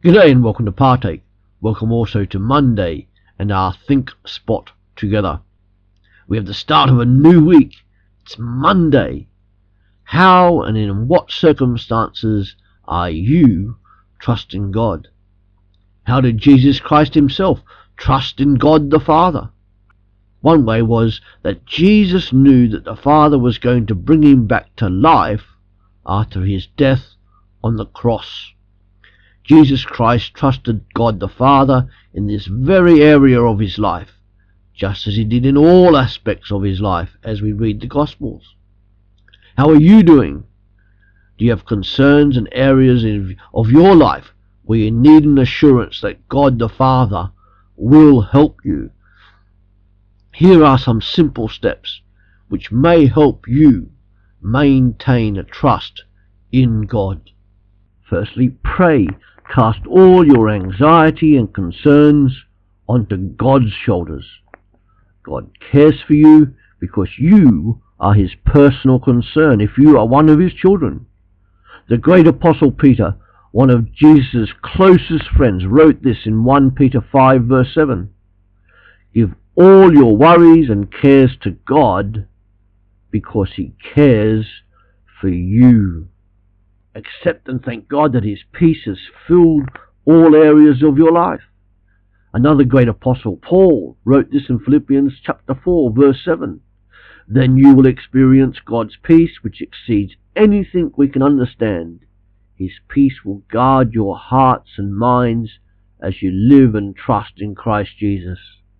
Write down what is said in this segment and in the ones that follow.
G'day and welcome to Partake. Welcome also to Monday and our Think Spot together. We have the start of a new week. It's Monday. How and in what circumstances are you trusting God? How did Jesus Christ himself trust in God the Father? One way was that Jesus knew that the Father was going to bring him back to life after his death on the cross. Jesus Christ trusted God the Father in this very area of his life, just as he did in all aspects of his life as we read the Gospels. How are you doing? Do you have concerns and areas of your life where you need an assurance that God the Father will help you? Here are some simple steps which may help you maintain a trust in God. Firstly, pray. Cast all your anxiety and concerns onto God's shoulders. God cares for you because you are his personal concern if you are one of his children. The great Apostle Peter, one of Jesus' closest friends, wrote this in 1 Peter 5 verse 7. Give all your worries and cares to God because he cares for you. Accept and thank God that his peace has filled all areas of your life. Another great apostle, Paul, wrote this in Philippians chapter 4, verse 7. Then you will experience God's peace, which exceeds anything we can understand. His peace will guard your hearts and minds as you live and trust in Christ Jesus.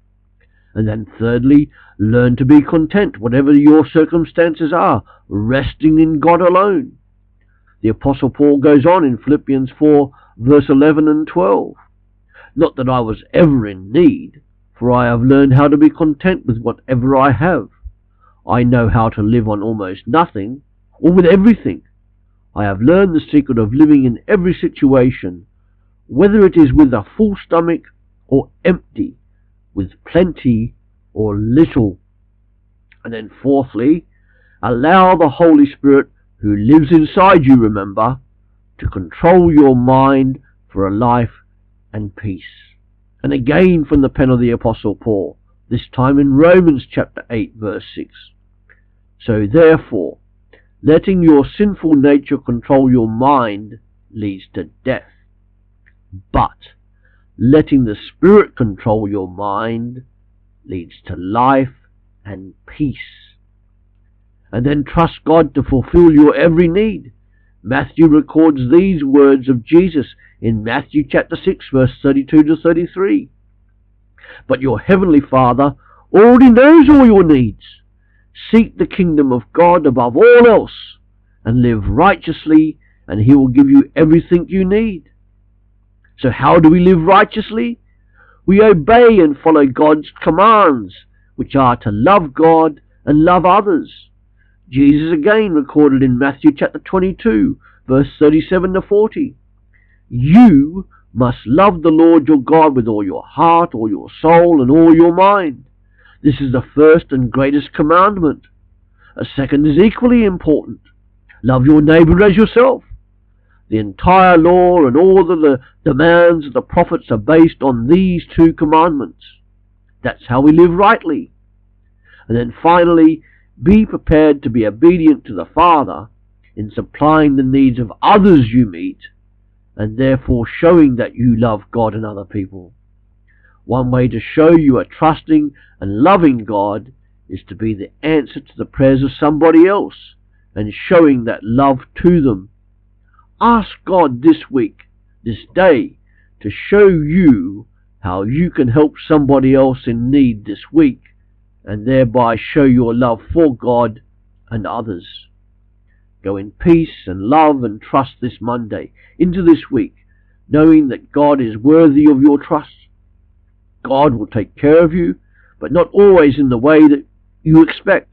And then thirdly, learn to be content, whatever your circumstances are, resting in God alone. The Apostle Paul goes on in Philippians 4, verse 11 and 12. Not that I was ever in need, for I have learned how to be content with whatever I have. I know how to live on almost nothing, or with everything. I have learned the secret of living in every situation, whether it is with a full stomach or empty, with plenty or little. And then fourthly, allow the Holy Spirit who lives inside you, remember, to control your mind for a life and peace. And again from the pen of the Apostle Paul, this time in Romans chapter 8 verse 6. So therefore, letting your sinful nature control your mind leads to death. But letting the Spirit control your mind leads to life and peace. And then trust God to fulfill your every need. Matthew records these words of Jesus in Matthew chapter 6 verse 32 to 33. But your heavenly Father already knows all your needs. Seek the kingdom of God above all else and live righteously, and he will give you everything you need. So how do we live righteously? We obey and follow God's commands, which are to love God and love others. Jesus again recorded in Matthew chapter 22, verse 37 to 40. You must love the Lord your God with all your heart, all your soul, and all your mind. This is the first and greatest commandment. A second is equally important. Love your neighbor as yourself. The entire law and all the demands of the prophets are based on these two commandments. That's how we live rightly. And then finally, be prepared to be obedient to the Father in supplying the needs of others you meet, and therefore showing that you love God and other people. One way to show you are trusting and loving God is to be the answer to the prayers of somebody else and showing that love to them. Ask God this week, this day, to show you how you can help somebody else in need this week, and thereby show your love for God and others. Go in peace and love and trust this Monday into this week, knowing that God is worthy of your trust. God will take care of you, but not always in the way that you expect.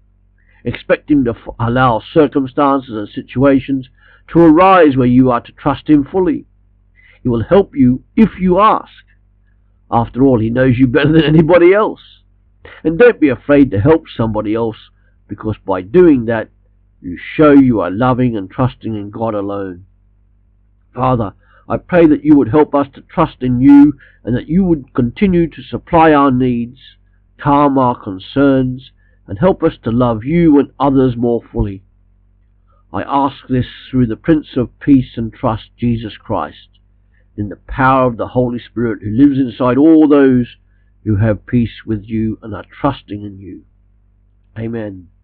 Expect him to allow circumstances and situations to arise where you are to trust him fully. He will help you if you ask. After all, he knows you better than anybody else. And don't be afraid to help somebody else, because by doing that, you show you are loving and trusting in God alone. Father, I pray that you would help us to trust in you, and that you would continue to supply our needs, calm our concerns, and help us to love you and others more fully. I ask this through the Prince of Peace and Trust, Jesus Christ, in the power of the Holy Spirit who lives inside all those who have peace with you and are trusting in you. Amen.